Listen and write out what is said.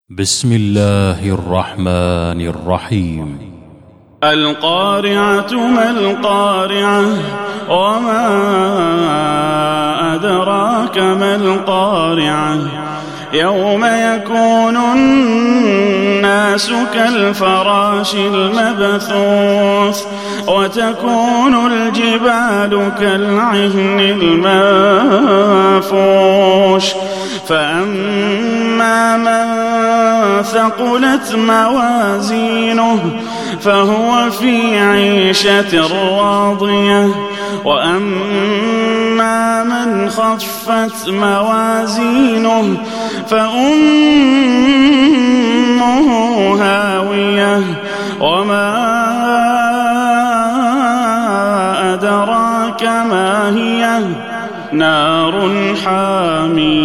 بسم الله الرحمن الرحيم. القارعة ما القارعة وما أدراك ما القارعة يوم يكون الناس كالفراش المبثوث وتكون الجبال كالعهن المنفوش فأما من ثقلت موازينه فهو في عيشة راضية وأما من خفت موازينه فأمه هاوية وما أدراك ما هي نار حامية.